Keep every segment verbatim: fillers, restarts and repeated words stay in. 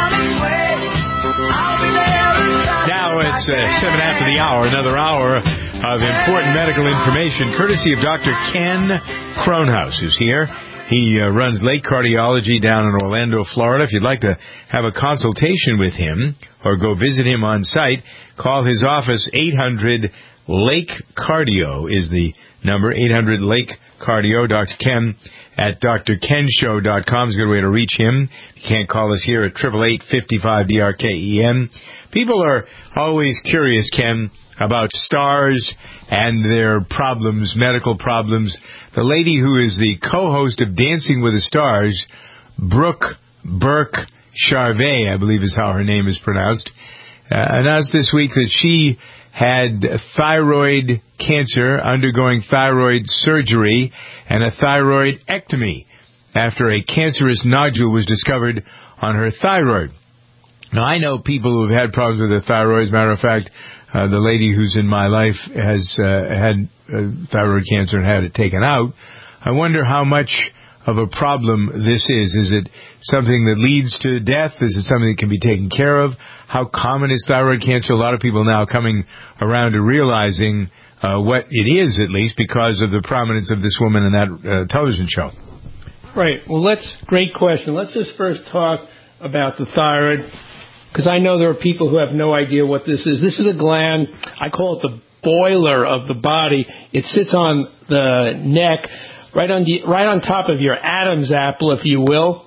Now it's uh, seven after the hour, another hour of important medical information, courtesy of Doctor Ken Kronhaus, who's here. He uh, runs Lake Cardiology down in Orlando, Florida. If you'd like to have a consultation with him or go visit him on site, call his office. Eight hundred Lake Cardio is the number, eight hundred Lake Cardio. Doctor Ken at D R ken show dot com is a good way to reach him. You can't call us here at eight eight eight, five five, D R K E N. People are always curious, Ken, about stars and their problems, medical problems. The lady who is the co-host of Dancing with the Stars, Brooke Burke Charvet, I believe is how her name is pronounced, uh, announced this week that she had thyroid cancer, undergoing thyroid surgery and a thyroidectomy after a cancerous nodule was discovered on her thyroid. Now, I know people who have had problems with their thyroid. As a matter of fact, uh, the lady who's in my life has uh, had uh, thyroid cancer and had it taken out. I wonder how much of a problem this is. Is it something that leads to death? Is it something that can be taken care of? How common is thyroid cancer? A lot of people now coming around to realizing uh, what it is, at least, because of the prominence of this woman in that uh, television show. Right. Well, let's, great question. Let's just first talk about the thyroid, because I know there are people who have no idea what this is. This is a gland. I call it the boiler of the body. It sits on the neck, right on the, right on top of your Adam's apple, if you will.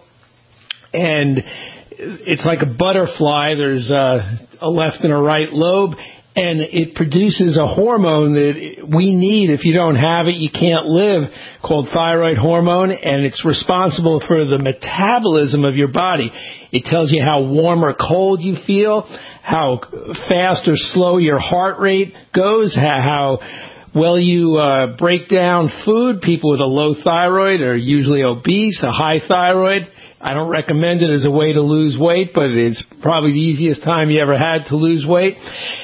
And it's like a butterfly. There's a, a left and a right lobe, and it produces a hormone that we need. If you don't have it, you can't live, called thyroid hormone, and it's responsible for the metabolism of your body. It tells you how warm or cold you feel, how fast or slow your heart rate goes, how well you uh, break down food. People with a low thyroid are usually obese. A high thyroid, I don't recommend it as a way to lose weight, but it's probably the easiest time you ever had to lose weight.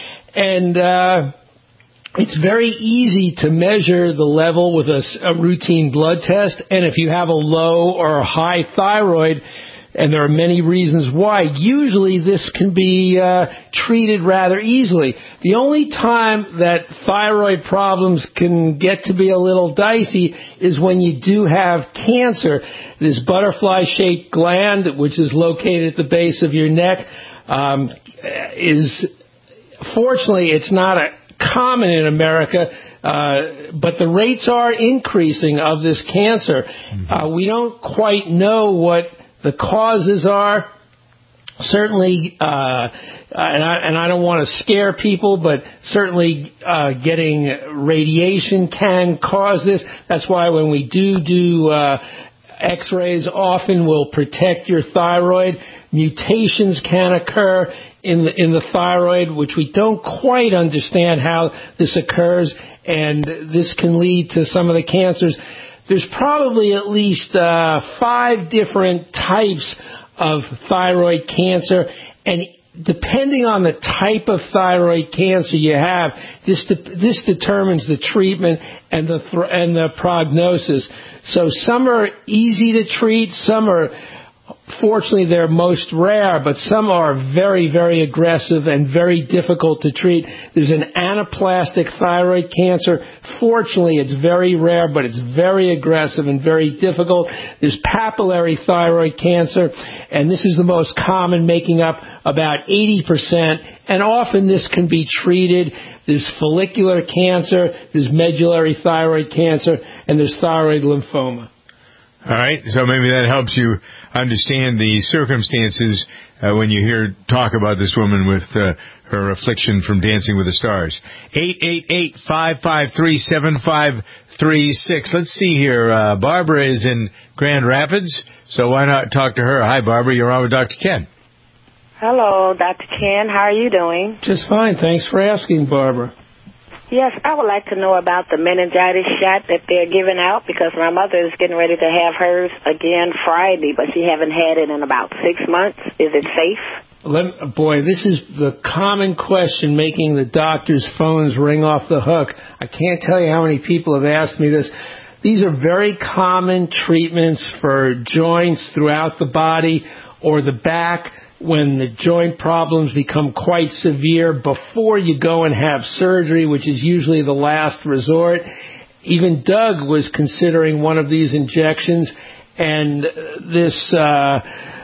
And uh, it's very easy to measure the level with a, a routine blood test. And if you have a low or a high thyroid, and there are many reasons why, usually this can be uh, treated rather easily. The only time that thyroid problems can get to be a little dicey is when you do have cancer. This butterfly-shaped gland, which is located at the base of your neck, um, is... Fortunately, it's not a common in America, uh, but the rates are increasing of this cancer. Mm-hmm. Uh, we don't quite know what the causes are. Certainly, uh, and, I, and I don't want to scare people, but certainly uh, getting radiation can cause this. That's why when we do do uh, X-rays, often will protect your thyroid. Mutations can occur in the, in the thyroid, which we don't quite understand how this occurs, and this can lead to some of the cancers. There's probably at least uh, five different types of thyroid cancer, and depending on the type of thyroid cancer you have, this de- this determines the treatment and the th- and the prognosis. So some are easy to treat, some are, fortunately, they're most rare, but some are very, very aggressive and very difficult to treat. There's an anaplastic thyroid cancer. Fortunately, it's very rare, but it's very aggressive and very difficult. There's papillary thyroid cancer, and this is the most common, making up about eighty percent, and often this can be treated. There's follicular cancer, there's medullary thyroid cancer, and there's thyroid lymphoma. All right, so maybe that helps you understand the circumstances uh, when you hear talk about this woman with uh, her affliction from Dancing with the Stars. eight eight eight, five five three, seven five three six. Let's see here. Uh, Barbara is in Grand Rapids, so why not talk to her? Hi, Barbara. You're on with Doctor Ken. Hello, Doctor Ken. How are you doing? Just fine. Thanks for asking, Barbara. Yes, I would like to know about the meningitis shot that they're giving out, because my mother is getting ready to have hers again Friday, but she hasn't had it in about six months. Is it safe? Let, boy, this is the common question making the doctor's phones ring off the hook. I can't tell you how many people have asked me this. These are very common treatments for joints throughout the body. or the back when the joint problems become quite severe before you go and have surgery, which is usually the last resort. Even Doug was considering one of these injections, and this uh,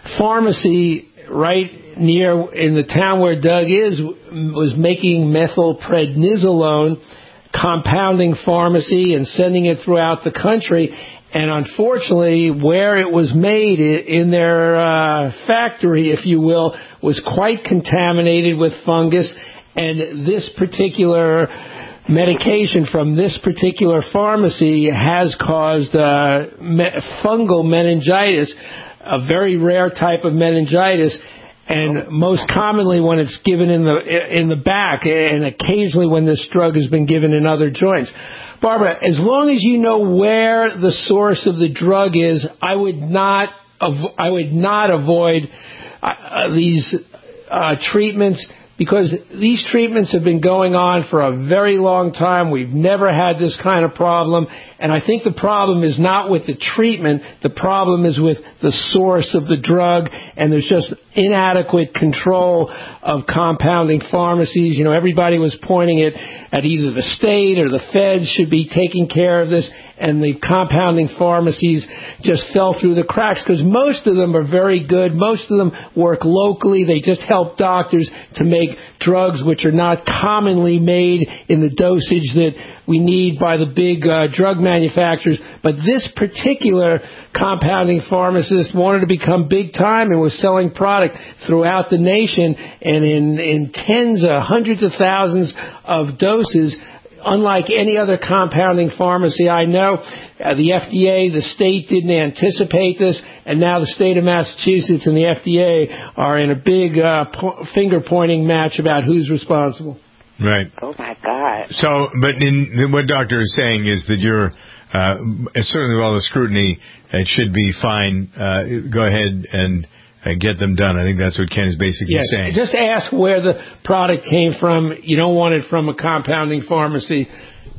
pharmacy right near in the town where Doug is was making methylprednisolone, compounding pharmacy and sending it throughout the country. And unfortunately, where it was made in their uh, factory, if you will, was quite contaminated with fungus. And this particular medication from this particular pharmacy has caused uh, me- fungal meningitis, a very rare type of meningitis. And most commonly when it's given in the in the back, and occasionally when this drug has been given in other joints. Barbara, as long as you know where the source of the drug is, I would not av- I would not avoid uh, these uh, treatments, because these treatments have been going on for a very long time. We've never had this kind of problem. And I think the problem is not with the treatment. The problem is with the source of the drug. And there's just inadequate control of compounding pharmacies. You know, everybody was pointing it at either the state or the feds should be taking care of this. And the compounding pharmacies just fell through the cracks, because most of them are very good. Most of them work locally. They just help doctors to make drugs which are not commonly made in the dosage that we need by the big uh, drug manufacturers. But this particular compounding pharmacist wanted to become big time and was selling product throughout the nation and in, in tens of hundreds of thousands of doses. Unlike any other compounding pharmacy I know, uh, the F D A, the state didn't anticipate this, and now the state of Massachusetts and the F D A are in a big uh, po- finger-pointing match about who's responsible. Right. Oh, my God. So, but in, what Doctor is saying is that you're, uh, certainly with all the scrutiny, it should be fine. Uh, go ahead and uh, get them done. I think that's what Ken is basically yes, saying. Just ask where the product came from. You don't want it from a compounding pharmacy.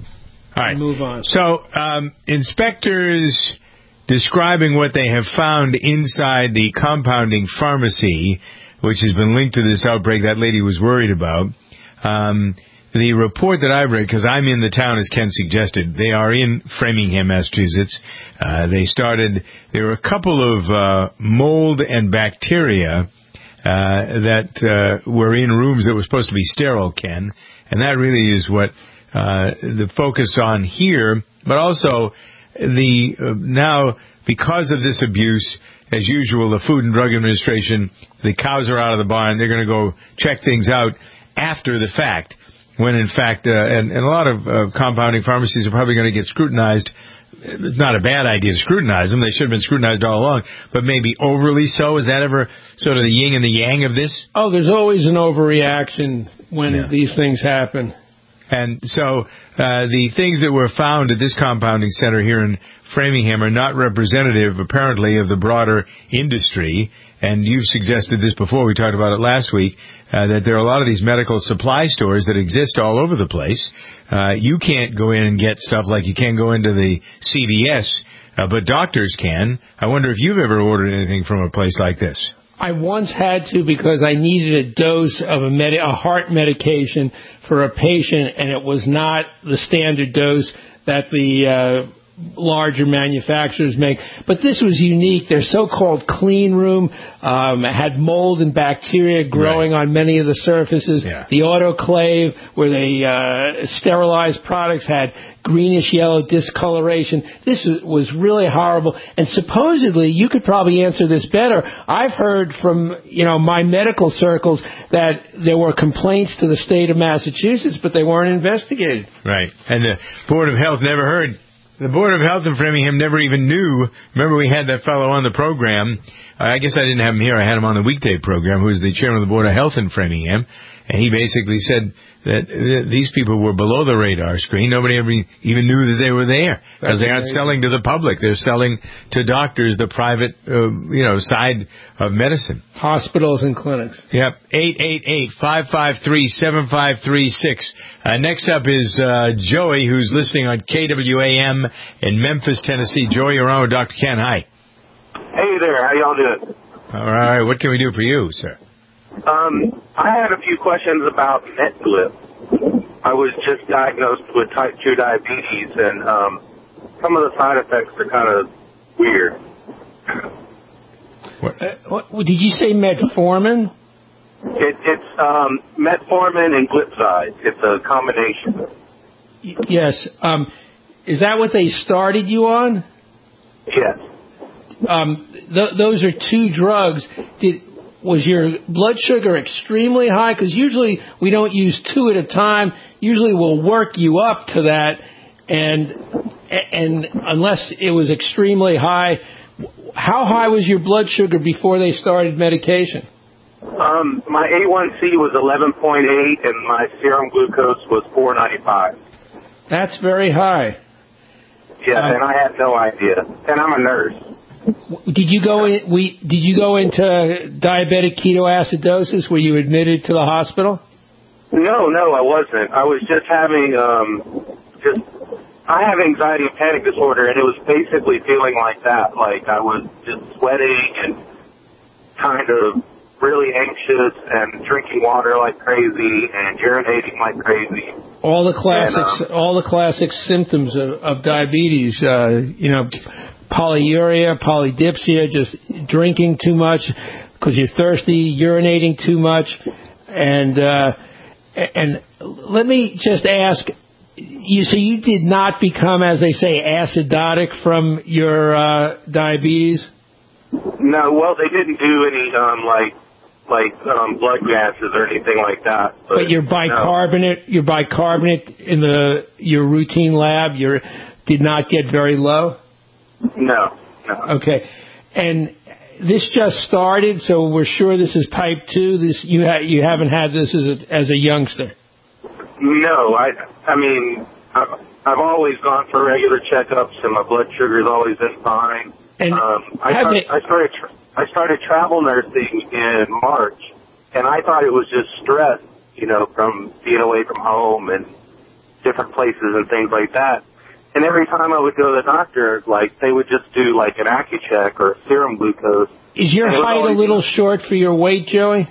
All right. Move on. So, um, inspectors describing what they have found inside the compounding pharmacy, which has been linked to this outbreak that lady was worried about. Um, the report that I read, because I'm in the town, as Ken suggested, they are in Framingham, Massachusetts. Uh, they started, there were a couple of uh, mold and bacteria uh, that uh, were in rooms that were supposed to be sterile, Ken, and that really is what uh, the focus on here, but also the uh, now, because of this abuse, as usual, the Food and Drug Administration, the cows are out of the barn, they're going to go check things out after the fact, when in fact, uh, and, and a lot of uh, compounding pharmacies are probably going to get scrutinized. It's not a bad idea to scrutinize them. They should have been scrutinized all along, but maybe overly so. Is that ever sort of the yin and the yang of this? Oh, there's always an overreaction when yeah. these things happen. And so uh, the things that were found at this compounding center here in Framingham are not representative, apparently, of the broader industry. And you've suggested this before. We talked about it last week, uh, that there are a lot of these medical supply stores that exist all over the place. Uh, you can't go in and get stuff like you can go into the C V S, uh, but doctors can. I wonder if you've ever ordered anything from a place like this. I once had to, because I needed a dose of a, med- a heart medication for a patient, and it was not the standard dose that the uh, larger manufacturers make. But this was unique. Their so-called clean room um, had mold and bacteria growing right. on many of the surfaces. Yeah. The autoclave, where they uh, sterilized products, had greenish-yellow discoloration. This was really horrible. And supposedly, you could probably answer this better. I've heard from, you know, my medical circles that there were complaints to the state of Massachusetts, but they weren't investigated. Right. And the Board of Health never heard. The Board of Health in Framingham never even knew. Remember, we had that fellow on the program. I guess I didn't have him here. I had him on the weekday program, who was the chairman of the Board of Health in Framingham. And he basically said that these people were below the radar screen. Nobody ever even knew that they were there, because they aren't selling to the public. They're selling to doctors, the private, uh, you know, side of medicine. Hospitals and clinics. Yep. eight eight eight, five five three, seven five three six. Uh, next up is uh, Joey, who's listening on K W A M in Memphis, Tennessee. Joey, you're on with Doctor Ken. Hi. Hey there. How y'all doing? All right. What can we do for you, sir? Um, I had a few questions about Metglip. I was just diagnosed with type two diabetes, and um, some of the side effects are kind of weird. What? Uh, what, did you say metformin? It, it's um, metformin and glipizide. It's a combination. Y- yes. Um, is that what they started you on? Yes. Um, th- those are two drugs. Did was your blood sugar extremely high? Because usually we don't use two at a time. Usually we'll work you up to that, and and unless it was extremely high, how high was your blood sugar before they started medication? Um, my A one C was eleven point eight, and my serum glucose was four ninety-five. That's very high. Yeah, Uh, and I had no idea. And I'm a nurse. Did you go in? We did you go into diabetic ketoacidosis? Were you admitted to the hospital? No, no, I wasn't. I was just having um, just I have anxiety and panic disorder, and it was basically feeling like that. Like I was just sweating and kind of really anxious and drinking water like crazy and urinating like crazy. All the classics, and, um, all the classic symptoms of, of diabetes. Uh, you know, polyuria, polydipsia, just drinking too much because you're thirsty, urinating too much, and uh, and let me just ask. You so you did not become, as they say, acidotic from your uh, diabetes? No, well, they didn't do any um, like like um, blood gases or anything like that. But, But your bicarbonate, no. your bicarbonate in the your routine lab, your did not get very low. No, no. Okay, and this just started, so we're sure this is type two. This you ha- you haven't had this as a as a youngster. No, I I mean I've, I've always gone for regular checkups, and my blood sugar's always been fine. And um, I, start, I started tra- I started travel nursing in March, and I thought it was just stress, you know, from being away from home and different places and things like that. And every time I would go to the doctor, like they would just do like an Accu-Check or serum glucose. Is your height a little short for your weight, Joey?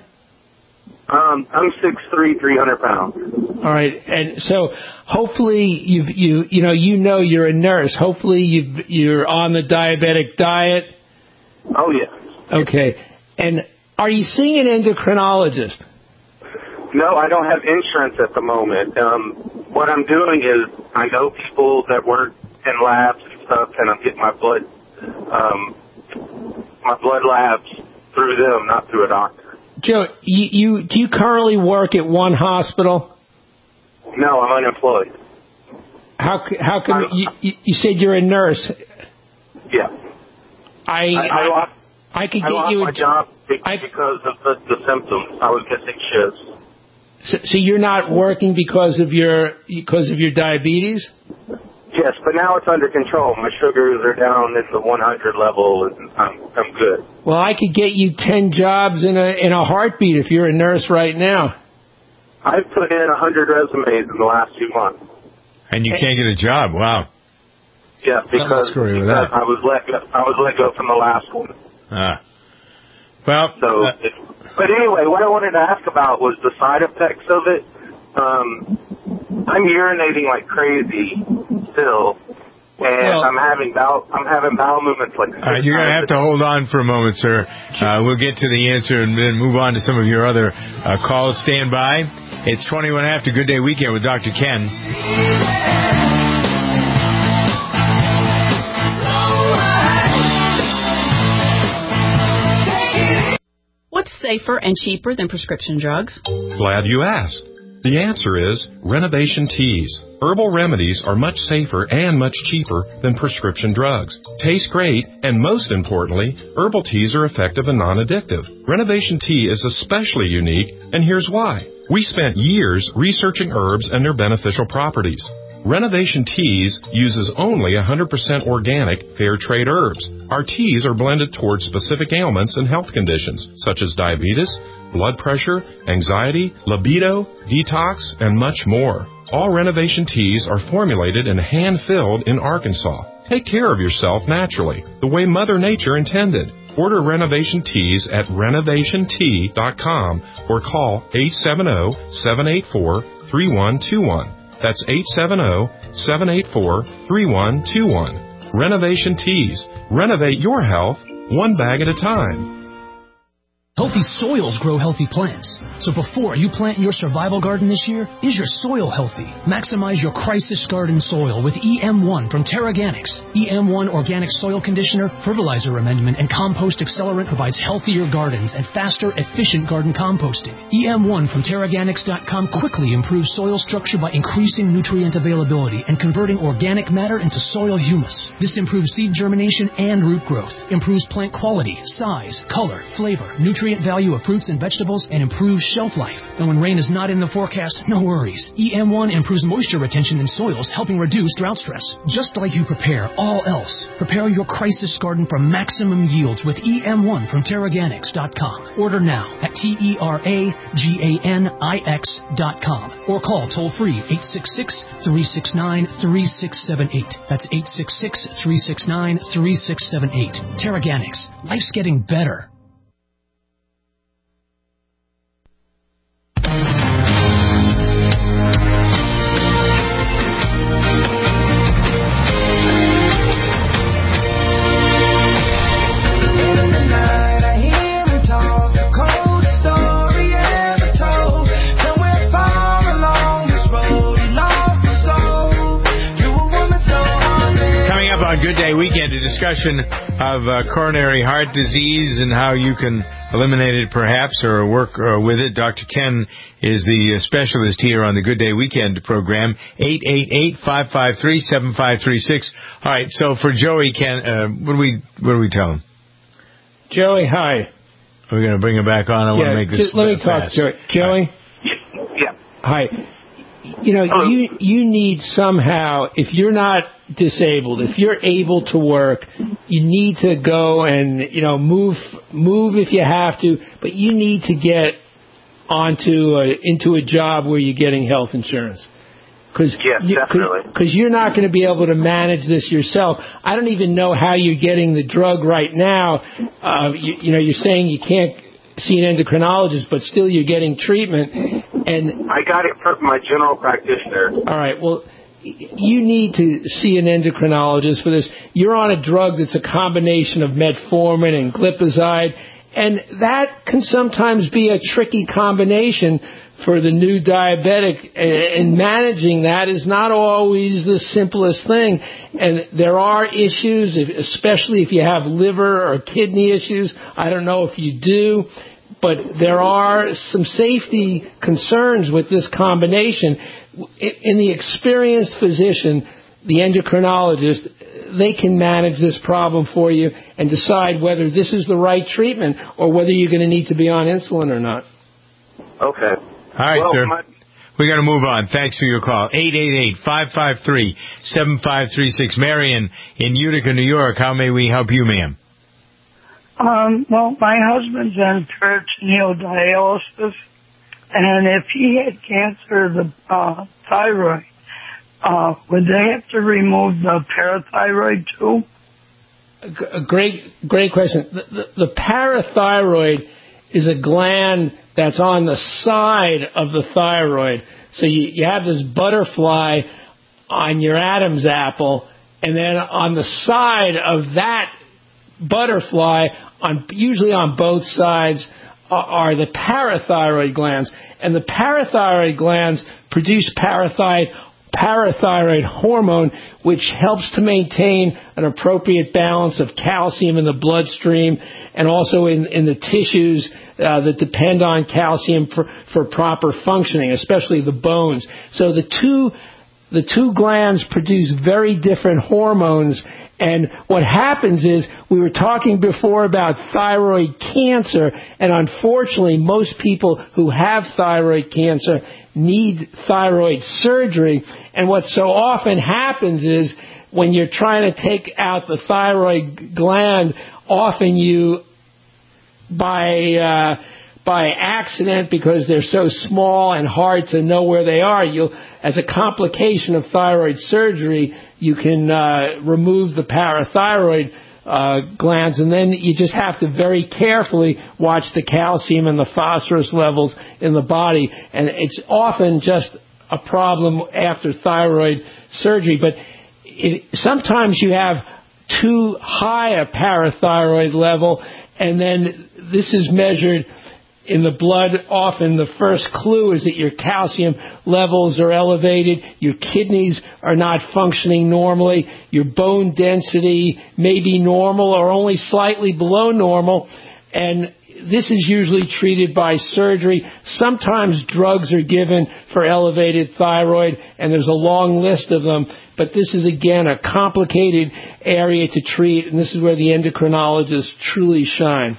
Um, I'm six three, three hundred pounds. All right, and so hopefully you you you know you know you're a nurse. Hopefully you you're on the diabetic diet. Oh yes. Okay, and are you seeing an endocrinologist? No, I don't have insurance at the moment. Um, what I'm doing is I know people that work in labs and stuff, and I'm getting my blood um, my blood labs through them, not through a doctor. Joe, you, you do you currently work at one hospital? No, I'm unemployed. How how come you, you said you're a nurse? Yeah. I I, I lost I could I get lost you my a job because I, of the, the symptoms. I was missing shifts. So, so you're not working because of your because of your diabetes? Yes, but now it's under control. My sugars are down in the one hundred level, and I'm I'm good. Well, I could get you ten jobs in a in a heartbeat if you're a nurse right now. I've put in one hundred resumes in the last two months. And you can't get a job. Wow. Yeah, because, screwy with because that. I was let go, I was let go from the last one. Ah. Well. So, Uh, it, but anyway, what I wanted to ask about was the side effects of it. Um, I'm urinating like crazy still, and well, I'm having bowel I'm having bowel movements like. Uh, you're going to have to hold on for a moment, sir. Uh, we'll get to the answer and then move on to some of your other uh, calls. Stand by. It's twenty-one after Good Day Weekend with Doctor Ken. What's safer and cheaper than prescription drugs? Glad you asked. The answer is Renovation Teas. Herbal remedies are much safer and much cheaper than prescription drugs. Taste great, and most importantly, herbal teas are effective and non-addictive. Renovation Tea is especially unique, and here's why. We spent years researching herbs and their beneficial properties. Renovation Teas uses only one hundred percent organic, fair trade herbs. Our teas are blended towards specific ailments and health conditions, such as diabetes, blood pressure, anxiety, libido, detox, and much more. All Renovation Teas are formulated and hand-filled in Arkansas. Take care of yourself naturally, the way Mother Nature intended. Order Renovation Teas at renovation tea dot com or call eight seven zero, seven eight four, three one two one. That's eight seven zero, seven eight four, three one two one. Renovation Teas. Renovate your health one bag at a time. Healthy soils grow healthy plants. So before you plant your survival garden this year, is your soil healthy? Maximize your crisis garden soil with E M one from Terraganics. E M one Organic Soil Conditioner, Fertilizer Amendment, and Compost Accelerant provides healthier gardens and faster, efficient garden composting. E M one from Terraganics dot com quickly improves soil structure by increasing nutrient availability and converting organic matter into soil humus. This improves seed germination and root growth, improves plant quality, size, color, flavor, nutrient value of fruits and vegetables, and improves shelf life. And when rain is not in the forecast, no worries. E M one improves moisture retention in soils, helping reduce drought stress. Just like you prepare all else, prepare your crisis garden for maximum yields with E M one from Terraganics dot com. Order now at T E R A G A N I X dot com or call toll-free eight six six, three six nine, three six seven eight. That's eight six six, three six nine, three six seven eight. Terraganics. Life's getting better. Good Day Weekend, a discussion of uh, coronary heart disease and how you can eliminate it perhaps or work uh, with it. Doctor Ken is the uh, specialist here on the Good Day Weekend program, eight eight eight, five five three, seven five three six. All right, so for Joey, Ken, uh, what do we what do we tell him? Joey, hi. We're going to bring him back on. I yeah, want to make this just, let me talk, Joey. Joey? Yeah. Hi. You know, Hello. you you need somehow, if you're not disabled, if you're able to work, you need to go and, you know, move move if you have to, but you need to get onto a, into a job where you're getting health insurance. Cause yes, you, definitely. Because you're not going to be able to manage this yourself. I don't even know how you're getting the drug right now. Uh, you, you know, you're saying you can't see an endocrinologist, but still you're getting treatment. And I got it from my general practitioner. All right, well, you need to see an endocrinologist for this. You're on a drug that's a combination of metformin and glipizide, and that can sometimes be a tricky combination for the new diabetic, and managing that is not always the simplest thing. And there are issues, especially if you have liver or kidney issues. I don't know if you do, but there are some safety concerns with this combination. In the experienced physician, the endocrinologist, they can manage this problem for you and decide whether this is the right treatment or whether you're going to need to be on insulin or not. Okay. All right, well, sir. My- we got to move on. Thanks for your call. eight eight eight, five five three, seven five three six. Marion in Utica, New York. How may we help you, ma'am? Um, well, my husband's on peritoneal dialysis, and if he had cancer of the uh, thyroid, uh, would they have to remove the parathyroid too? A great, great question. The, the, the parathyroid is a gland that's on the side of the thyroid. So you, you have this butterfly on your Adam's apple, and then on the side of that butterfly, on usually on both sides, are, are the parathyroid glands. And the parathyroid glands produce parathyroid parathyroid hormone, which helps to maintain an appropriate balance of calcium in the bloodstream and also in, in the tissues uh, that depend on calcium for, for proper functioning, especially the bones. So the two the two glands produce very different hormones, and what happens is, we were talking before about thyroid cancer, and unfortunately most people who have thyroid cancer need thyroid surgery, and what so often happens is, when you're trying to take out the thyroid gland, often you, by uh, by accident, because they're so small and hard to know where they are, you'll, as a complication of thyroid surgery, you can uh, remove the parathyroid uh, glands, and then you just have to very carefully watch the calcium and the phosphorus levels in the body. And it's often just a problem after thyroid surgery, but it, sometimes you have too high a parathyroid level, and then this is measured in the blood. Often the first clue is that your calcium levels are elevated, your kidneys are not functioning normally, your bone density may be normal or only slightly below normal, and this is usually treated by surgery. Sometimes drugs are given for elevated thyroid, and there's a long list of them. But this is, again, a complicated area to treat, and this is where the endocrinologists truly shine.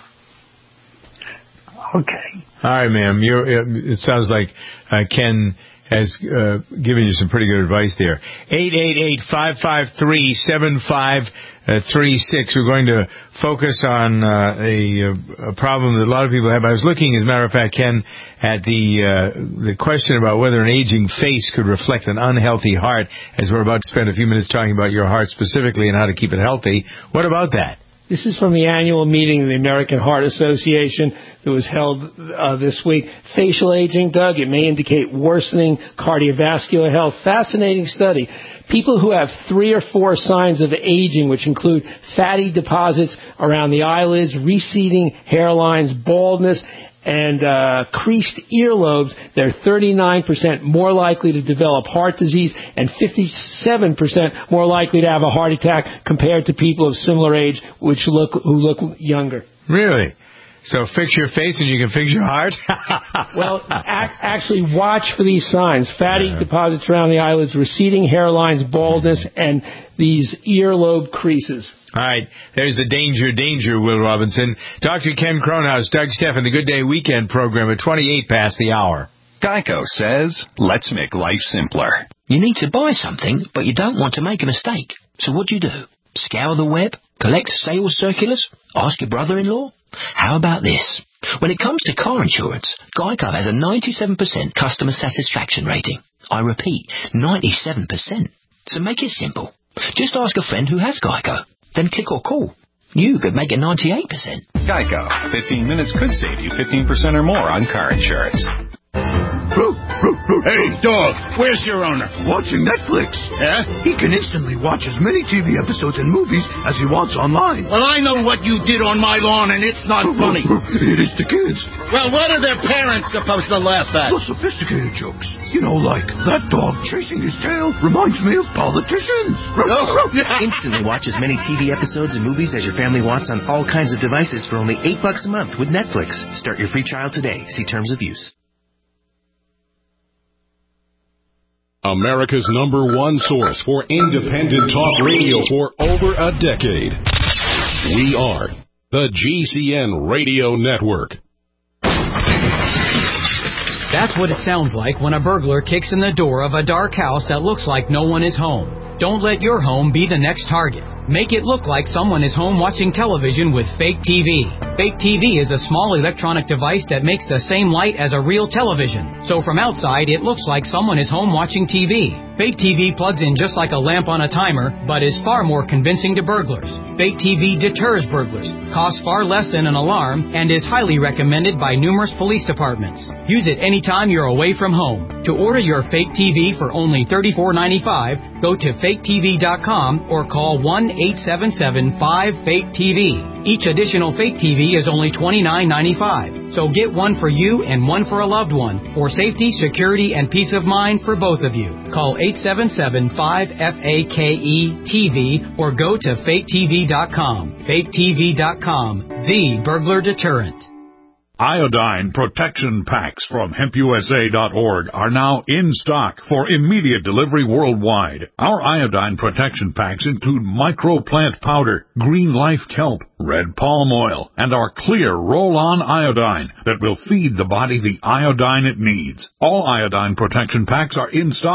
Okay. All right, ma'am. You're, it sounds like uh, Ken has uh, given you some pretty good advice there. eight eight eight, five five three, seven five three six. We're going to focus on uh, a, a problem that a lot of people have. I was looking, as a matter of fact, Ken, at the uh, the question about whether an aging face could reflect an unhealthy heart, as we're about to spend a few minutes talking about your heart specifically and how to keep it healthy. What about that? This is from the annual meeting of the American Heart Association that was held uh, this week. Facial aging, Doug, it may indicate worsening cardiovascular health. Fascinating study. People who have three or four signs of aging, which include fatty deposits around the eyelids, receding hairlines, baldness, and uh, creased earlobes, they're thirty-nine percent more likely to develop heart disease and fifty-seven percent more likely to have a heart attack compared to people of similar age which look who look younger. Really? So fix your face and you can fix your heart? Well, ac- actually watch for these signs. Fatty yeah. deposits around the eyelids, receding hairlines, baldness, and these earlobe creases. All right. There's the danger, danger, Will Robinson. Doctor Ken Kronhaus, Doug Steffen, the Good Day Weekend program at twenty-eight past the hour. Geico says, let's make life simpler. You need to buy something, but you don't want to make a mistake. So what do you do? Scour the web? Collect sales circulars? Ask your brother-in-law? How about this? When it comes to car insurance, Geico has a ninety-seven percent customer satisfaction rating. I repeat, ninety-seven percent. So make it simple. Just ask a friend who has Geico. Then click or call. You could make it ninety-eight percent. Geico. fifteen minutes could save you fifteen percent or more on car insurance. Hey, dog, where's your owner? Watching Netflix. Yeah? He can instantly watch as many T V episodes and movies as he wants online. Well, I know what you did on my lawn, and it's not funny. It is to kids. Well, what are their parents supposed to laugh at? The sophisticated jokes. You know, like, that dog chasing his tail reminds me of politicians. Oh, yeah. Instantly watch as many T V episodes and movies as your family wants on all kinds of devices for only eight bucks a month with Netflix. Start your free trial today. See terms of use. America's number one source for independent talk radio for over a decade. We are the G C N Radio Network. That's what it sounds like when a burglar kicks in the door of a dark house that looks like no one is home. Don't let your home be the next target. Make it look like someone is home watching television with Fake T V. Fake T V is a small electronic device that makes the same light as a real television. So from outside, it looks like someone is home watching T V. Fake T V plugs in just like a lamp on a timer, but is far more convincing to burglars. Fake T V deters burglars, costs far less than an alarm, and is highly recommended by numerous police departments. Use it anytime you're away from home. To order your Fake T V for only thirty-four ninety-five, go to fake T V dot com or call one eight seven seven five fake T V. Each additional Fake T V is only twenty-nine ninety-five. So get one for you and one for a loved one, for safety, security, and peace of mind for both of you. Call eight seven seven five F A K E T V or go to fake T V dot com. fake T V dot com, the burglar deterrent. Iodine protection packs from hemp U S A dot org are now in stock for immediate delivery worldwide. Our iodine protection packs include microplant powder, green life kelp, red palm oil, and our clear roll-on iodine that will feed the body the iodine it needs. All iodine protection packs are in stock,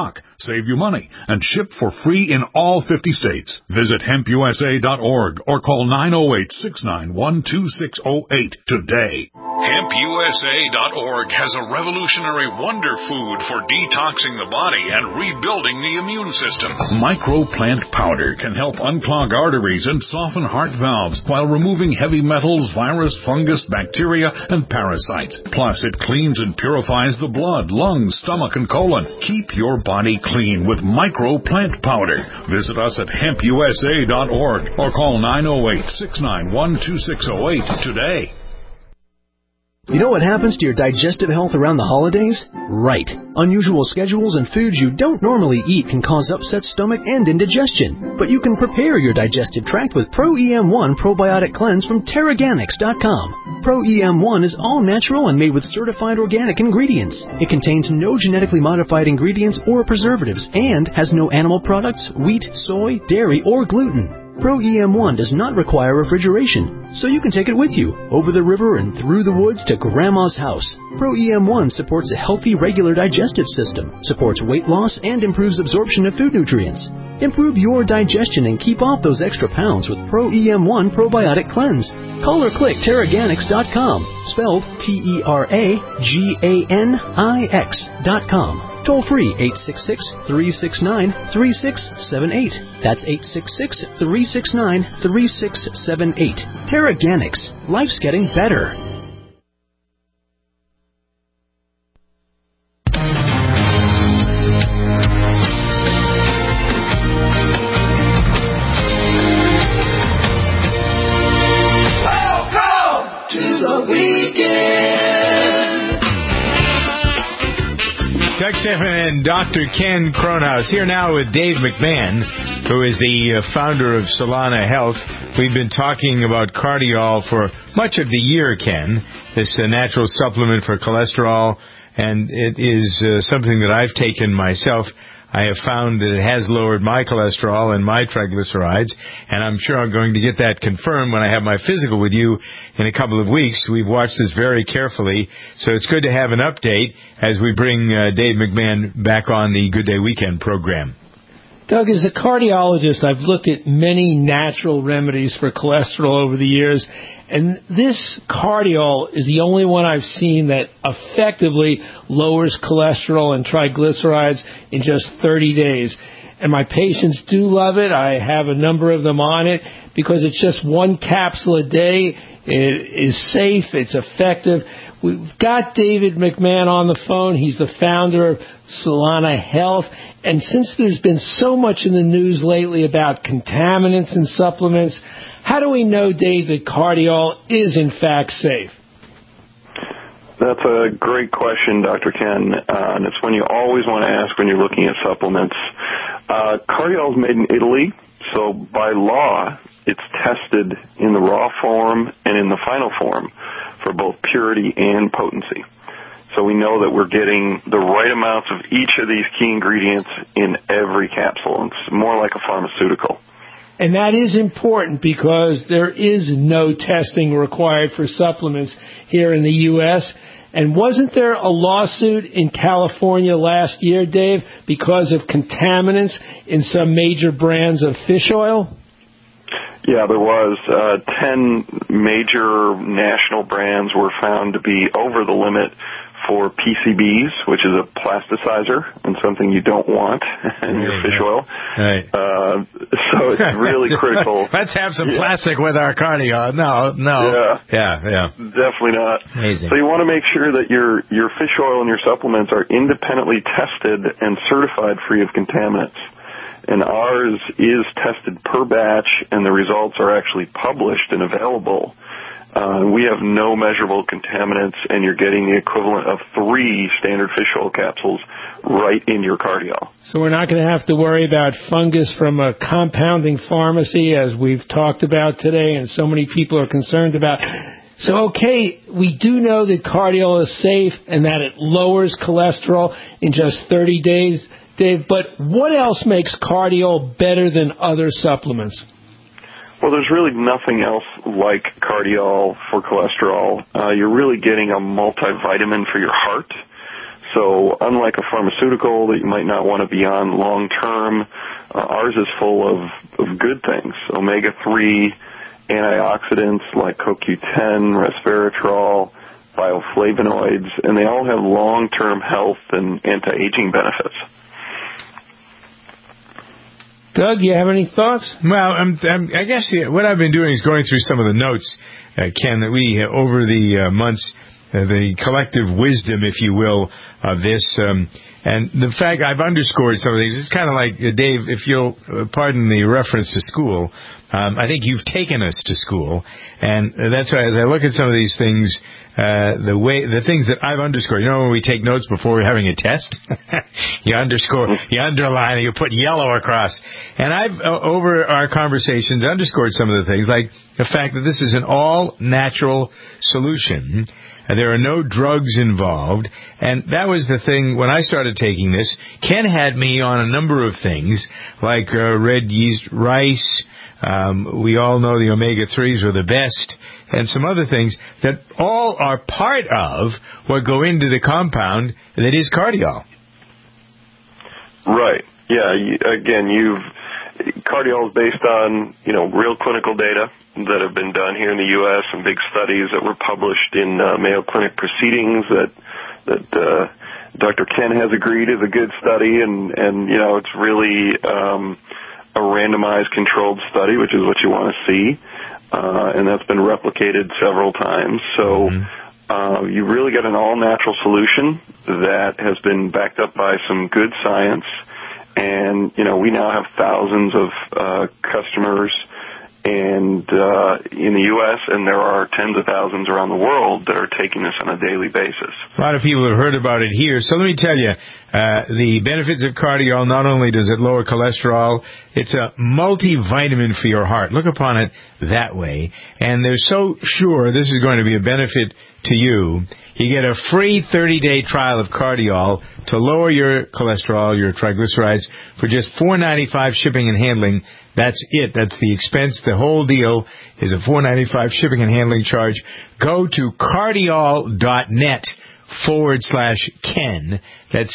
save you money, and ship for free in all fifty states. Visit hemp u s a dot org or call nine oh eight, six nine one, two six oh eight today. hemp u s a dot org has a revolutionary wonder food for detoxing the body and rebuilding the immune system. Microplant powder can help unclog arteries and soften heart valves while removing heavy metals, virus, fungus, bacteria, and parasites. Plus, it cleans and purifies the blood, lungs, stomach, and colon. Keep your body clean with Microplant powder. Visit us at hemp u s a dot org or call nine oh eight, six nine one, two six oh eight today. You know what happens to your digestive health around the holidays? Right. Unusual schedules and foods you don't normally eat can cause upset stomach and indigestion. But you can prepare your digestive tract with Pro E M one Probiotic Cleanse from Teraganix dot com. Pro E M one is all natural and made with certified organic ingredients. It contains no genetically modified ingredients or preservatives and has no animal products, wheat, soy, dairy, or gluten. Pro E M one does not require refrigeration, so you can take it with you, over the river and through the woods to Grandma's house. Pro E M one supports a healthy, regular digestive system, supports weight loss, and improves absorption of food nutrients. Improve your digestion and keep off those extra pounds with Pro E M one Probiotic Cleanse. Call or click Teraganix dot com, spelled T E R A G A N I X dot com. Toll free, eight six six, three six nine, three six seven eight. That's eight six six, three six nine, three six seven eight. Teraganix. Life's getting better. Welcome to the weekend. Doug Stephan and Doctor Ken Kronhaus here now with Dave McMahon, who is the uh, founder of Solana Health. We've been talking about Cardiol for much of the year, Ken, this uh, natural supplement for cholesterol, and it is uh, something that I've taken myself. I have found that it has lowered my cholesterol and my triglycerides, and I'm sure I'm going to get that confirmed when I have my physical with you in a couple of weeks. We've watched this very carefully, so it's good to have an update as we bring uh, Dave McMahon back on the Good Day Weekend program. Doug, as a cardiologist, I've looked at many natural remedies for cholesterol over the years, and this Cardiol is the only one I've seen that effectively lowers cholesterol and triglycerides in just thirty days. And my patients do love it. I have a number of them on it because it's just one capsule a day. It is safe. It's effective. We've got David McMahon on the phone. He's the founder of Solana Health. And since there's been so much in the news lately about contaminants and supplements, how do we know, Dave, that Cardiol is in fact safe? That's a great question, Doctor Ken, uh, and it's one you always want to ask when you're looking at supplements. Uh, Cardiol is made in Italy, so by law, it's tested in the raw form and in the final form for both purity and potency. So we know that we're getting the right amounts of each of these key ingredients in every capsule. It's more like a pharmaceutical. And that is important because there is no testing required for supplements here in the U S And wasn't there a lawsuit in California last year, Dave, because of contaminants in some major brands of fish oil? Yeah, there was. Uh, ten major national brands were found to be over the limit for P C Bs, which is a plasticizer and something you don't want in your fish oil. Right. Uh, so it's really critical. Let's have some yeah. plastic with our Cardiol. No, no. Yeah. Yeah, yeah. Definitely not. Amazing. So you want to make sure that your, your fish oil and your supplements are independently tested and certified free of contaminants. And ours is tested per batch, and the results are actually published and available. Uh, we have no measurable contaminants, and you're getting the equivalent of three standard fish oil capsules right in your Cardiol. So we're not going to have to worry about fungus from a compounding pharmacy, as we've talked about today, and so many people are concerned about. So, okay, we do know that Cardiol is safe and that it lowers cholesterol in just thirty days, Dave, but what else makes Cardiol better than other supplements? Well, there's really nothing else like Cardiol for cholesterol. Uh, you're really getting a multivitamin for your heart. So unlike a pharmaceutical that you might not want to be on long term, uh, ours is full of, of good things. omega three, antioxidants like C O Q ten, resveratrol, bioflavonoids, and they all have long-term health and anti-aging benefits. Doug, you have any thoughts? Well, I'm, I'm, I guess yeah, what I've been doing is going through some of the notes, uh, Ken, that we, uh, over the uh, months, uh, the collective wisdom, if you will, of this. Um, and the fact I've underscored some of these, it's kind of like, uh, Dave, if you'll uh, pardon the reference to school, um, I think you've taken us to school. And uh, that's why as I look at some of these things, Uh, the way, the things that I've underscored, you know, when we take notes before we're having a test, you underscore, you underline, you put yellow across. And I've, uh, over our conversations, underscored some of the things, like the fact that this is an all-natural solution. Uh, there are no drugs involved. And that was the thing when I started taking this. Ken had me on a number of things, like uh, red yeast rice. Um, we all know the omega threes are the best, and some other things that all are part of what go into the compound that is Cardiol. Right. Yeah. You, again, you've Cardiol is based on, you know, real clinical data that have been done here in the U S and big studies that were published in uh, Mayo Clinic proceedings that that uh, Doctor Ken has agreed is a good study, and and you know, it's really um, a randomized controlled study, which is what you want to see. Uh, and that's been replicated several times. So uh, you really get an all-natural solution that has been backed up by some good science. And, you know, we now have thousands of uh, customers and uh, in the U S, and there are tens of thousands around the world that are taking this on a daily basis. A lot of people have heard about it here. So let me tell you, uh, the benefits of Cardiol, not only does it lower cholesterol, it's a multivitamin for your heart. Look upon it that way. And they're so sure this is going to be a benefit to you. You get a free thirty-day trial of Cardiol to lower your cholesterol, your triglycerides, for just four dollars and ninety-five cents shipping and handling. That's it. That's the expense. The whole deal is a four dollars and ninety-five cents shipping and handling charge. Go to cardiol.net forward slash Ken. That's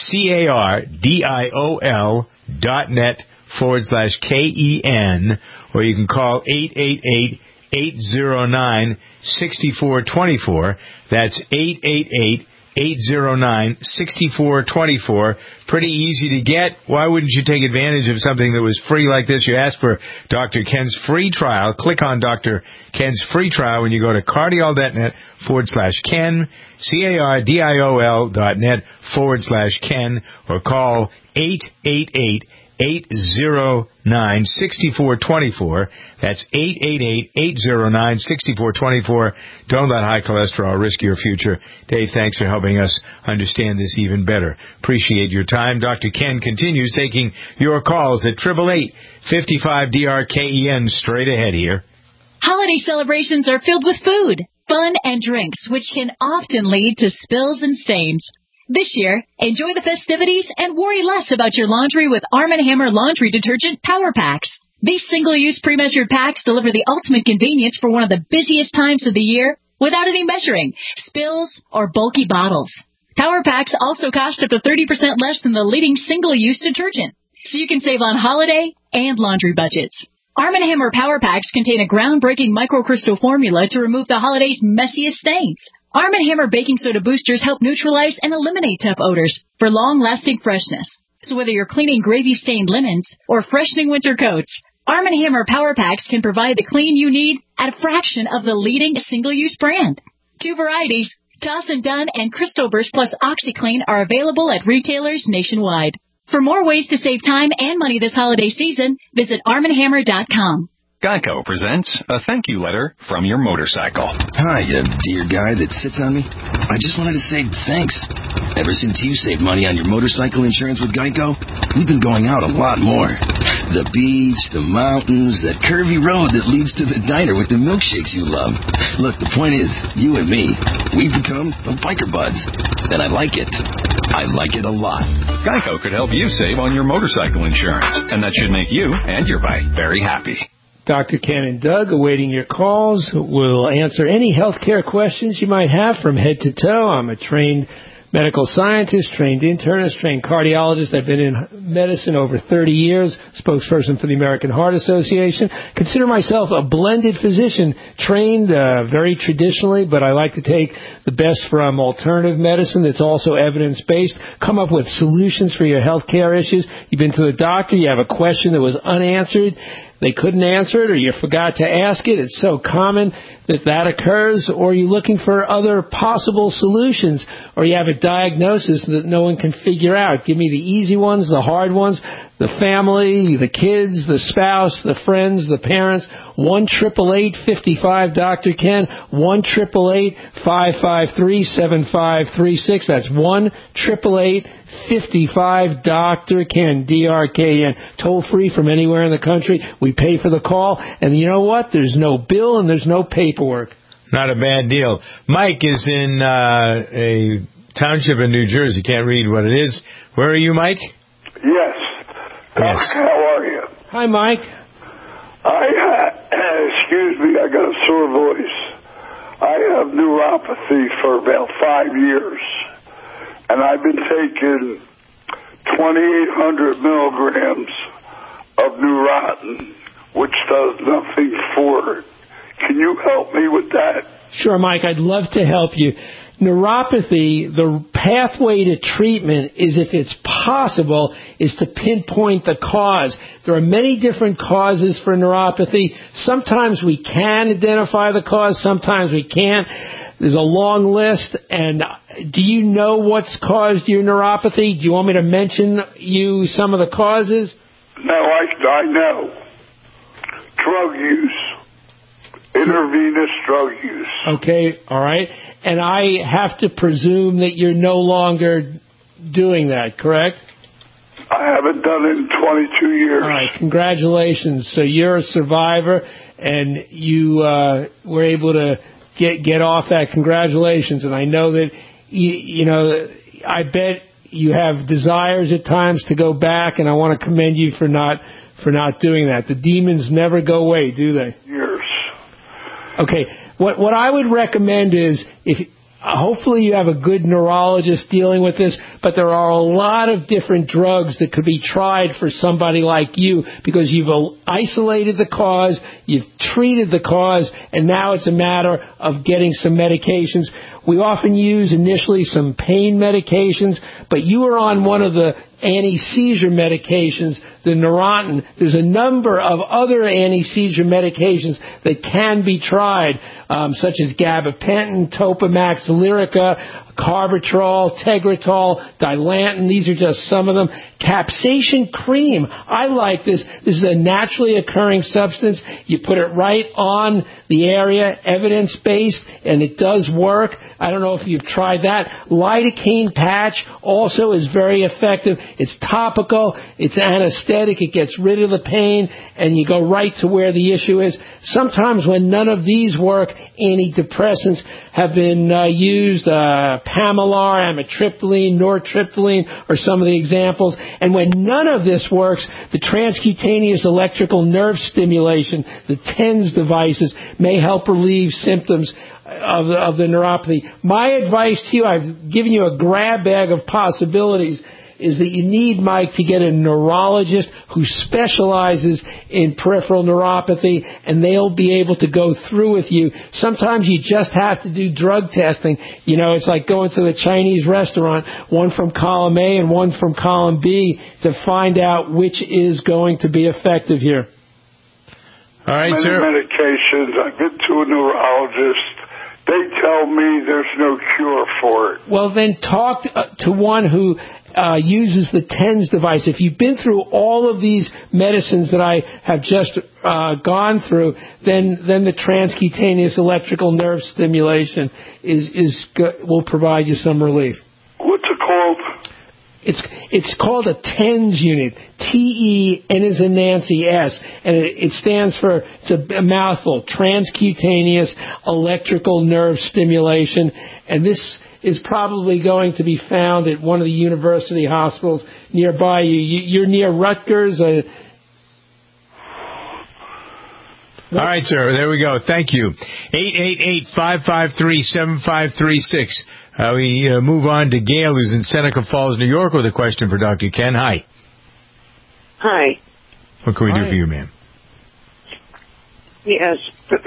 C-A-R-D-I-O-L dot net forward slash K-E-N. Or you can call eight eight eight, eight zero nine, six four two four. That's eight eight eight, eight zero nine, six four two four. Pretty easy to get. Why wouldn't you take advantage of something that was free like this? You ask for Doctor Ken's free trial. Click on Doctor Ken's free trial when you go to cardiol.net forward slash Ken, C-A-R-D-I-O-L dot net forward slash Ken, or call eight eight eight, eight zero nine, six four two four. That's eight eight eight, eight zero nine, six four two four. Don't let high cholesterol risk your future. Dave, thanks for helping us understand this even better. Appreciate your time. Doctor Ken continues taking your calls at eight eight eight, five five, D R K E N. Straight ahead here. Holiday celebrations are filled with food, fun, and drinks, which can often lead to spills and stains. This year, enjoy the festivities and worry less about your laundry with Arm and Hammer Laundry Detergent Power Packs. These single-use pre-measured packs deliver the ultimate convenience for one of the busiest times of the year without any measuring, spills, or bulky bottles. Power Packs also cost up to thirty percent less than the leading single-use detergent, so you can save on holiday and laundry budgets. Arm and Hammer Power Packs contain a groundbreaking microcrystal formula to remove the holiday's messiest stains. Arm and Hammer baking soda boosters help neutralize and eliminate tough odors for long-lasting freshness. So whether you're cleaning gravy-stained linens or freshening winter coats, Arm and Hammer Power Packs can provide the clean you need at a fraction of the leading single-use brand. Two varieties, Toss and Done and Crystal Burst plus OxyClean, are available at retailers nationwide. For more ways to save time and money this holiday season, visit arm and hammer dot com. Geico presents a thank you letter from your motorcycle. Hi, you dear guy that sits on me. I just wanted to say thanks. Ever since you saved money on your motorcycle insurance with Geico, we've been going out a lot more. The beach, the mountains, that curvy road that leads to the diner with the milkshakes you love. Look, the point is, you and me, we've become biker buds. And I like it. I like it a lot. Geico could help you save on your motorcycle insurance, and that should make you and your bike very happy. Doctor Ken and Doug awaiting your calls. We'll answer any health care questions you might have from head to toe. I'm a trained medical scientist, trained internist, trained cardiologist. I've been in medicine over thirty years, spokesperson for the American Heart Association. Consider myself a blended physician, trained uh, very traditionally, but I like to take the best from alternative medicine that's also evidence-based, come up with solutions for your health care issues. You've been to the doctor, you have a question that was unanswered, they couldn't answer it, or you forgot to ask it. It's so common that that occurs. Or you're looking for other possible solutions, or you have a diagnosis that no one can figure out. Give me the easy ones, the hard ones, the family, the kids, the spouse, the friends, the parents. one triple eight fifty-five Doctor Ken, one triple eight five five three seven five three six. That's one triple eight fifty-five Doctor Ken, D R K N. Toll free from anywhere in the country. We pay for the call, and you know what? There's no bill and there's no paperwork. Not a bad deal. Mike is in uh, a township in New Jersey. Can't read what it is. Where are you, Mike? Yes. Yes. How are you? Hi, Mike. I ha- excuse me, I got a sore voice. I have neuropathy for about five years, and I've been taking twenty-eight hundred milligrams of Neurontin, which does nothing for it. Can you help me with that? Sure, Mike, I'd love to help you. Neuropathy, the pathway to treatment is, if it's possible, is to pinpoint the cause. There are many different causes for neuropathy. Sometimes we can identify the cause, sometimes we can't. There's a long list, and do you know what's caused your neuropathy? Do you want me to mention you some of the causes? No, I, I know. Drug use. Intravenous drug use. Okay, all right. And I have to presume that you're no longer doing that, correct? I haven't done it in twenty-two years. All right, congratulations. So you're a survivor, and you uh, were able to get get off that. Congratulations. And I know that, you, you know, I bet you have desires at times to go back, and I want to commend you for not for not doing that. The demons never go away, do they? Years. Okay, what what I would recommend is, if uh, hopefully you have a good neurologist dealing with this, but there are a lot of different drugs that could be tried for somebody like you, because you've isolated the cause, you've treated the cause, and now it's a matter of getting some medications. We often use initially some pain medications, but you are on one of the anti-seizure medications, the Neurontin. There's a number of other anti-seizure medications that can be tried, um, such as gabapentin, Topamax, Lyrica, Carbatrol, Tegretol, Dilantin. These are just some of them. Capsaicin cream. I like this. This is a naturally occurring substance. You put it right on the area, evidence-based, and it does work. I don't know if you've tried that. Lidocaine patch also is very effective. It's topical. It's anesthetic. It gets rid of the pain, and you go right to where the issue is. Sometimes when none of these work, antidepressants have been uh, used. Uh, Pamelar, amitriptyline, nortriptyline are some of the examples. And when none of this works, the transcutaneous electrical nerve stimulation, the TENS devices, may help relieve symptoms of the, of the neuropathy. My advice to you, I've given you a grab bag of possibilities, is that you need, Mike, to get a neurologist who specializes in peripheral neuropathy, and they'll be able to go through with you. Sometimes you just have to do drug testing. You know, it's like going to the Chinese restaurant, one from column A and one from column B, to find out which is going to be effective here. All right, Many sir. medications. I've been to a neurologist. They tell me there's no cure for it. Well, then talk to one who uh, uses the TENS device. If you've been through all of these medicines that I have just uh, gone through, then then the transcutaneous electrical nerve stimulation is is will provide you some relief. What's it called? It's it's called a TENS unit, T E N as in Nancy S, and it, it stands for, it's a, a mouthful, transcutaneous electrical nerve stimulation, and this is probably going to be found at one of the university hospitals nearby you. you you're near Rutgers. Uh, All right, sir. There we go. Thank you. eight eight eight, five five three, seven five three six. Uh, we uh, move on to Gail, who's in Seneca Falls, New York, with a question for Doctor Ken. Hi. Hi. What can we Hi. do for you, ma'am? Yes.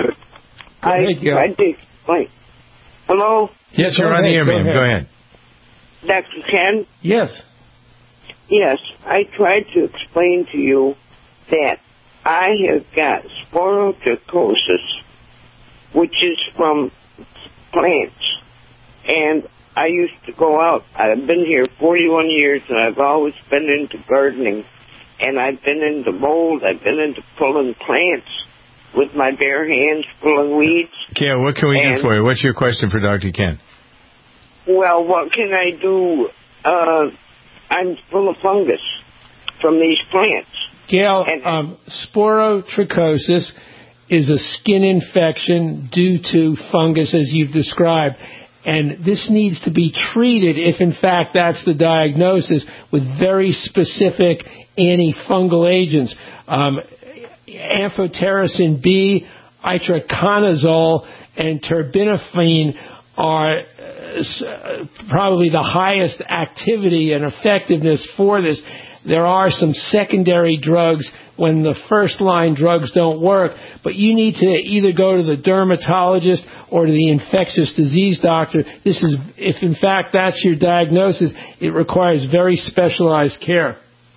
I ahead, Gail. tried to explain. Hello? Yes, Go you're on the ahead, air, go ma'am. ahead. Go ahead. Doctor Ken? Yes. Yes. I tried to explain to you that I have got sporotrichosis, which is from plants. And I used to go out. I've been here forty-one years, and I've always been into gardening. And I've been into mold. I've been into pulling plants with my bare hands, pulling weeds. Gail, what can we And- do for you? What's your question for Doctor Ken? Well, what can I do? Uh, I'm full of fungus from these plants. Gail, um, sporotrichosis is a skin infection due to fungus, as you've described. And this needs to be treated, if in fact that's the diagnosis, with very specific antifungal agents. Um, amphotericin B, itraconazole, and terbinafine are uh, probably the highest activity and effectiveness for this. There are some secondary drugs when the first-line drugs don't work, but you need to either go to the dermatologist or to the infectious disease doctor. This is, if in fact that's your diagnosis, it requires very specialized care.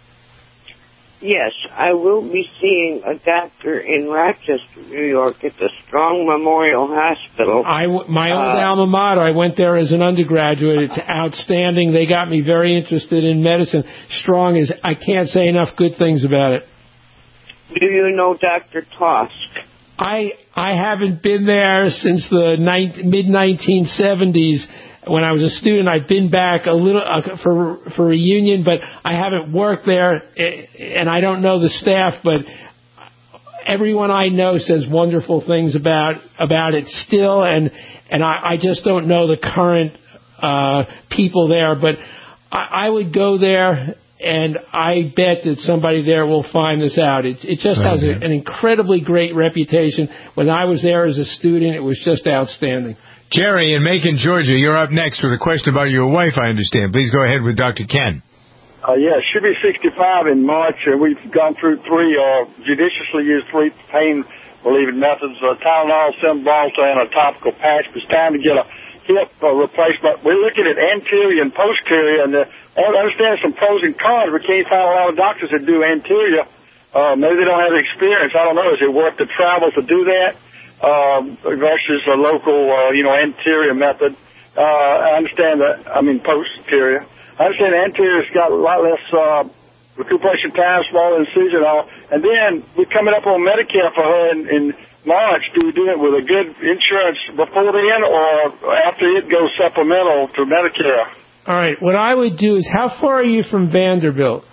Yes, I will be seeing a doctor in Rochester, New York, at the Strong Memorial Hospital. I, my old Uh, alma mater, I went there as an undergraduate. It's outstanding. They got me very interested in medicine. Strong is, I can't say enough good things about it. Do you know Doctor Tosk? I I haven't been there since the mid nineteen seventies. When I was a student, I've been back a little uh, for for reunion, but I haven't worked there, and I don't know the staff. But everyone I know says wonderful things about about it still, and and I, I just don't know the current uh, people there. But I, I would go there, and I bet that somebody there will find this out. It, it just has a, an incredibly great reputation. When I was there as a student, it was just outstanding. Jerry in Macon, Georgia, you're up next with a question about your wife, I understand. Please go ahead with Doctor Ken. Uh, yeah, she'll be sixty-five in March, and we've gone through three, uh, judiciously used three pain-relieving methods, uh, Tylenol, Cymbalta, and a topical patch. It's time to get a hip uh, replacement. We're looking at anterior and posterior, and uh, I understand some pros and cons. We can't find a lot of doctors that do anterior. Uh, maybe they don't have the experience. I don't know. Is it worth the travel to do that? Um, versus a local, uh, you know, anterior method. Uh, I understand that, I mean, posterior. I understand the anterior's got a lot less, uh, recuperation time, smaller incision, all. And then we're coming up on Medicare for her in, in March. Do we do it with a good insurance before then or after it goes supplemental to Medicare? All right. What I would do is, how far are you from Vanderbilt?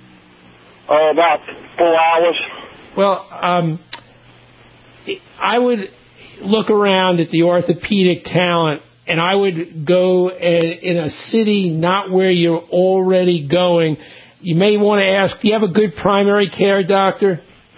Uh, about four hours. Well, um, I would look around at the orthopedic talent, and I would go in a city not where you're already going. You may want to ask, do you have a good primary care doctor?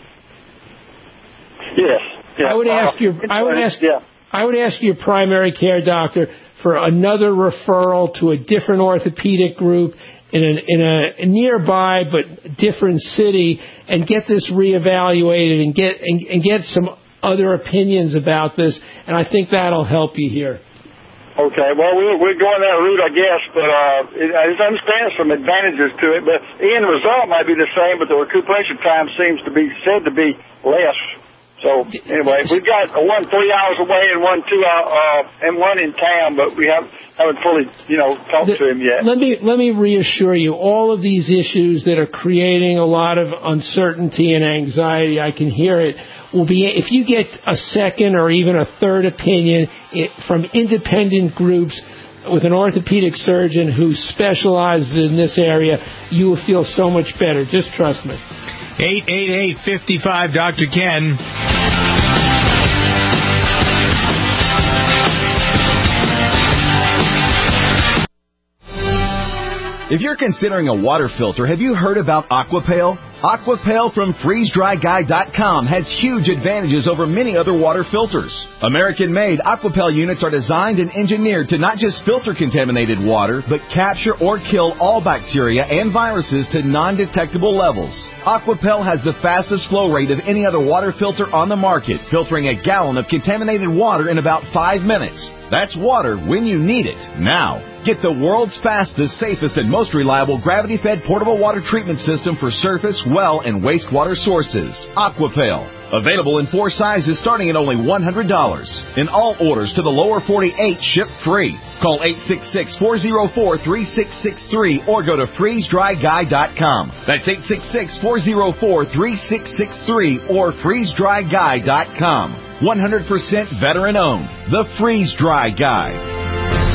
Yes. Yeah. I would ask your I would ask yeah. I would ask your primary care doctor for another referral to a different orthopedic group in a, in a nearby but different city, and get this reevaluated and get and, and get some other opinions about this, and I think that'll help you here. Okay, well, we're, we're going that route, I guess, but uh, it, I just understand some advantages to it, but the end result might be the same, but the recuperation time seems to be said to be less. So, anyway, we've got one three hours away and one two hour, uh, and one in town, but we haven't, haven't fully, you know, talked the, to him yet. Let me, let me reassure you, all of these issues that are creating a lot of uncertainty and anxiety, I can hear it, will be, if you get a second or even a third opinion it, from independent groups with an orthopedic surgeon who specializes in this area, you will feel so much better. Just trust me. eight eight eight, five five, Doctor Ken. If you're considering a water filter, have you heard about Aquapale? Aquapel from freeze dry guy dot com has huge advantages over many other water filters. American-made Aquapel units are designed and engineered to not just filter contaminated water, but capture or kill all bacteria and viruses to non-detectable levels. Aquapel has the fastest flow rate of any other water filter on the market, filtering a gallon of contaminated water in about five minutes. That's water when you need it, now. Get the world's fastest, safest, and most reliable gravity-fed portable water treatment system for surface, well, and wastewater sources. Aquapel. Available in four sizes starting at only one hundred dollars. And all orders to the lower forty-eight ship free. Call eight six six, four oh four, three six six three or go to freeze dry guy dot com. That's eight six six, four oh four, three six six three or freeze dry guy dot com. one hundred percent veteran owned. The Freeze Dry Guy.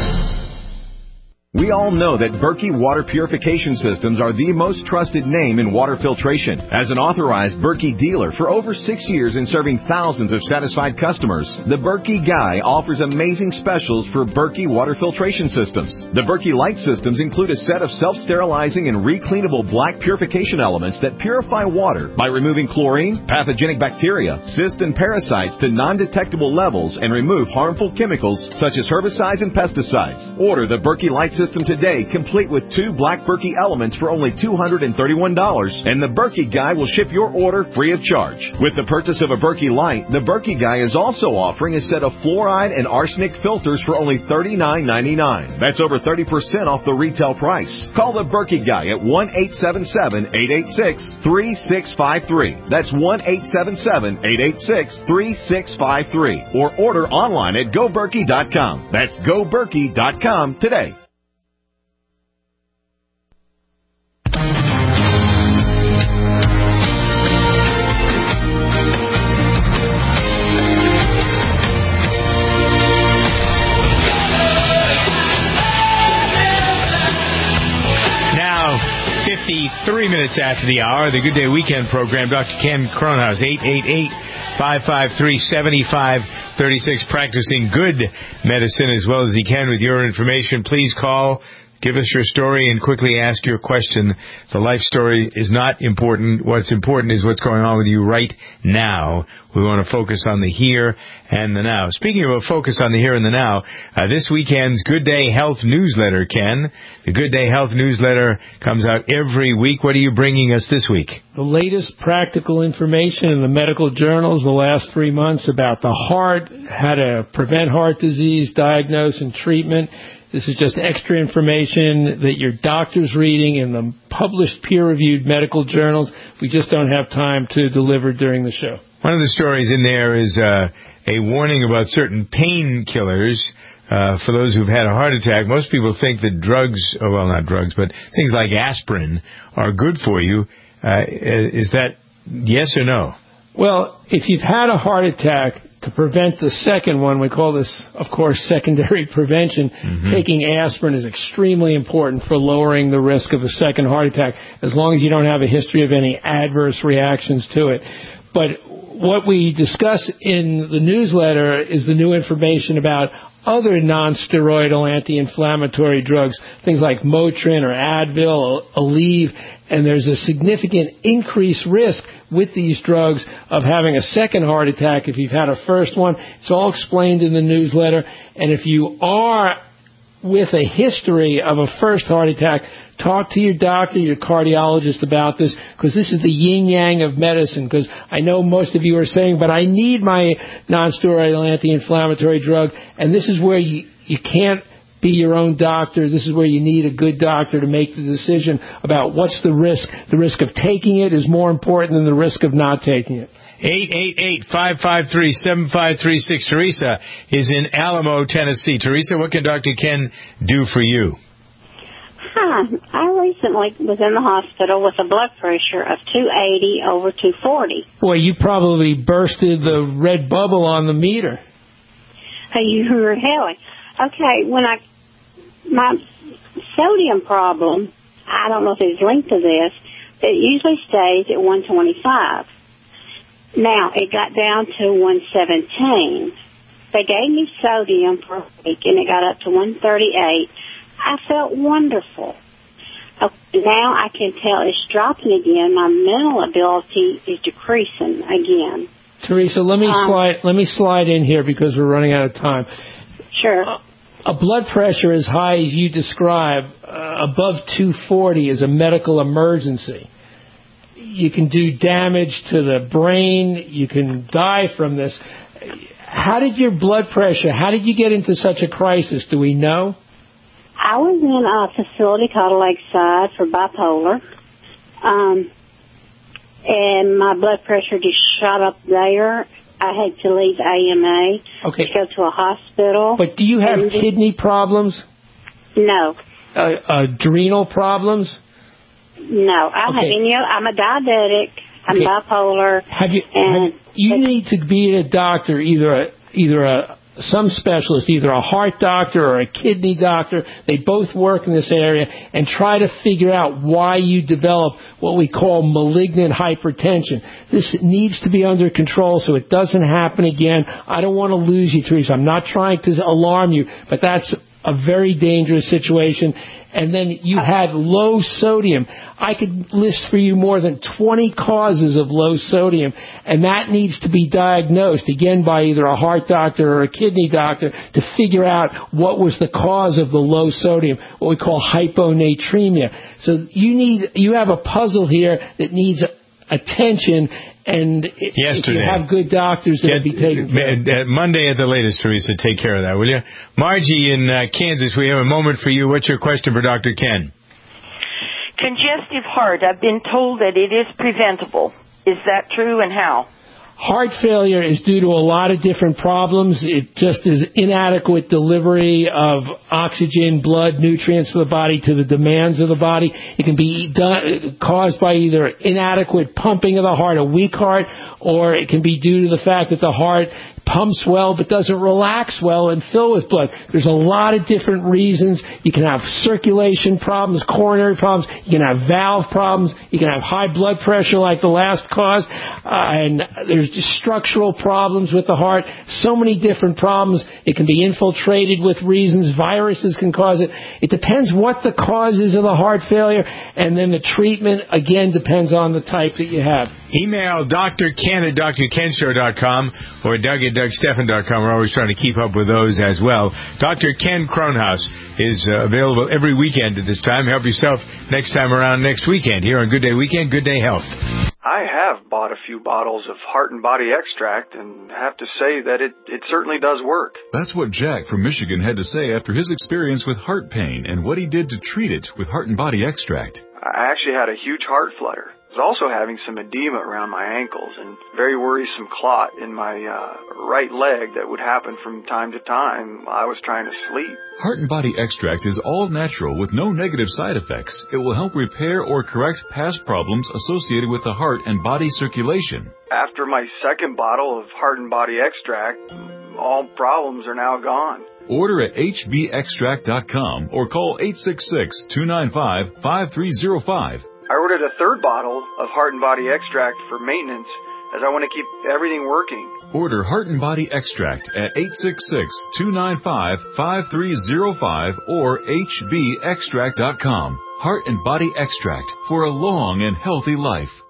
We all know that Berkey Water Purification Systems are the most trusted name in water filtration. As an authorized Berkey dealer for over six years and serving thousands of satisfied customers, the Berkey Guy offers amazing specials for Berkey Water Filtration Systems. The Berkey Light Systems include a set of self-sterilizing and recleanable black purification elements that purify water by removing chlorine, pathogenic bacteria, cysts, and parasites to non-detectable levels and remove harmful chemicals such as herbicides and pesticides. Order the Berkey Light System today, complete with two black Berkey elements for only two hundred thirty-one dollars, and the Berkey Guy will ship your order free of charge. With the purchase of a Berkey Light, the Berkey Guy is also offering a set of fluoride and arsenic filters for only thirty-nine ninety-nine. That's over thirty percent off the retail price. Call the Berkey Guy at one eight seven seven, eight eight six, three six five three. That's one eight seven seven, eight eight six, three six five three. Or order online at go berkey dot com. That's go berkey dot com today. fifty-three minutes after the hour, the Good Day Weekend program, Doctor Ken Kronhaus, eight eight eight, five five three, seven five three six, practicing good medicine as well as he can with your information. Please call, give us your story, and quickly ask your question. The life story is not important. What's important is what's going on with you right now. We want to focus on the here and the now. Speaking of a focus on the here and the now, uh, this weekend's Good Day Health newsletter, Ken. The Good Day Health newsletter comes out every week. What are you bringing us this week? The latest practical information in the medical journals the last three months about the heart, how to prevent heart disease, diagnose and treatment. This is just extra information that your doctor's reading in the published peer-reviewed medical journals. We just don't have time to deliver during the show. One of the stories in there is uh, a warning about certain painkillers uh, for those who've had a heart attack. Most people think that drugs, oh, well, not drugs, but things like aspirin are good for you. Uh, is that yes or no? Well, if you've had a heart attack, to prevent the second one, we call this, of course, secondary prevention. Mm-hmm. Taking aspirin is extremely important for lowering the risk of a second heart attack, as long as you don't have a history of any adverse reactions to it. But what we discuss in the newsletter is the new information about other non-steroidal anti-inflammatory drugs, things like Motrin or Advil, Aleve, and there's a significant increased risk with these drugs of having a second heart attack if you've had a first one. It's all explained in the newsletter. And if you are with a history of a first heart attack, talk to your doctor, your cardiologist about this, because this is the yin-yang of medicine. Because I know most of you are saying, but I need my non-steroidal anti-inflammatory drug, and this is where you, you can't be your own doctor. This is where you need a good doctor to make the decision about what's the risk. The risk of taking it is more important than the risk of not taking it. eight eight eight, five five three, seven five three six. Teresa is in Alamo, Tennessee. Teresa, what can Doctor Ken do for you? Hi. I recently was in the hospital with a blood pressure of two eighty over two forty. Boy, you probably bursted the red bubble on the meter. Hey, you were hailing. Okay, when I, my sodium problem, I don't know if it's linked to this, but it usually stays at one twenty-five. Now, it got down to one seventeen. They gave me sodium for a week, and it got up to one thirty-eight. I felt wonderful. Okay, now I can tell it's dropping again. My mental ability is decreasing again. Teresa, let me Um, slide. Let me slide in here because we're running out of time. Sure. Uh, a blood pressure as high as you describe, uh, above two forty, is a medical emergency. You can do damage to the brain. You can die from this. How did your blood pressure? How did you get into such a crisis? Do we know? I was in a facility called Lakeside for bipolar, um, and my blood pressure just shot up there. I had to leave A M A Okay. to go to a hospital. But do you have And- kidney problems? No, Uh, adrenal problems? no. I don't have Okay. any. I'm a diabetic. I'm Okay. bipolar. Have you? And have, you need to be a doctor, either a, either a some specialist, either a heart doctor or a kidney doctor. They both work in this area, and try to figure out why you develop what we call malignant hypertension. This needs to be under control so it doesn't happen again. I don't want to lose you, Teresa. I'm not trying to alarm you, but that's a very dangerous situation. And then you had low sodium. I could list for you more than twenty causes of low sodium, and that needs to be diagnosed, again, by either a heart doctor or a kidney doctor to figure out what was the cause of the low sodium, what we call hyponatremia. So you need, you have a puzzle here that needs attention, and if Yesterday. you have good doctors, it'll be taken care of. Uh, Monday at the latest, Teresa. Take care of that, will you? Margie in uh, Kansas, we have a moment for you. What's your question for Doctor Ken? Congestive heart. I've been told that it is preventable. Is that true, and how? Heart failure is due to a lot of different problems. It just is inadequate delivery of oxygen, blood, nutrients to the body to the demands of the body. It can be done, caused by either inadequate pumping of the heart, a weak heart, or it can be due to the fact that the heart pumps well but doesn't relax well and fill with blood. There's a lot of different reasons. You can have circulation problems, coronary problems. You can have valve problems. You can have high blood pressure like the last cause. Uh, and there's just structural problems with the heart. So many different problems. It can be infiltrated with reasons. Viruses can cause it. It depends what the cause is of the heart failure. And then the treatment, again, depends on the type that you have. Email Doctor Ken at D R Ken Show dot com or Doug at Doug Stephan dot com. We're always trying to keep up with those as well. Doctor Ken Kronhaus is uh, available every weekend at this time. Help yourself next time around next weekend here on Good Day Weekend, Good Day Health. I have bought a few bottles of Heart and Body Extract and have to say that it, it certainly does work. That's what Jack from Michigan had to say after his experience with heart pain and what he did to treat it with Heart and Body Extract. I actually had a huge heart flutter. I was also having some edema around my ankles and very worrisome clot in my uh, right leg that would happen from time to time while I was trying to sleep. Heart and Body Extract is all natural with no negative side effects. It will help repair or correct past problems associated with the heart and body circulation. After my second bottle of Heart and Body Extract, all problems are now gone. Order at H B extract dot com or call eight six six, two nine five, five three zero five. I ordered a third bottle of Heart and Body Extract for maintenance as I want to keep everything working. Order Heart and Body Extract at eight six six, two nine five, five three zero five or H B extract dot com. Heart and Body Extract for a long and healthy life.